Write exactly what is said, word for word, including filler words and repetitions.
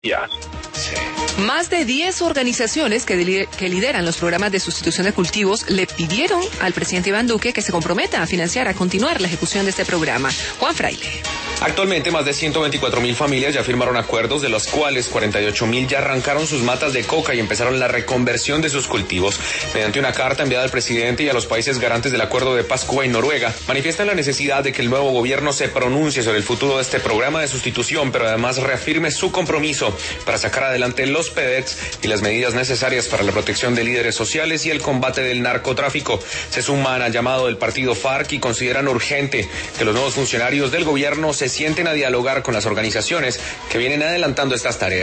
Ya. Sí. Más de diez organizaciones que, li- que lideran los programas de sustitución de cultivos le pidieron al presidente Iván Duque que se comprometa a financiar, a continuar la ejecución de este programa. Juan Fraile. Actualmente más de ciento veinticuatro mil familias ya firmaron acuerdos, de los cuales cuarenta y ocho mil ya arrancaron sus matas de coca y empezaron la reconversión de sus cultivos. Mediante una carta enviada al presidente y a los países garantes del Acuerdo de Paz, Cuba y Noruega, manifiestan la necesidad de que el nuevo gobierno se pronuncie sobre el futuro de este programa de sustitución, pero además reafirme su compromiso para sacar adelante los P E D E Cs y las medidas necesarias para la protección de líderes sociales y el combate del narcotráfico. Se suman al llamado del partido FARC y consideran urgente que los nuevos funcionarios del gobierno se sienten a dialogar con las organizaciones que vienen adelantando estas tareas.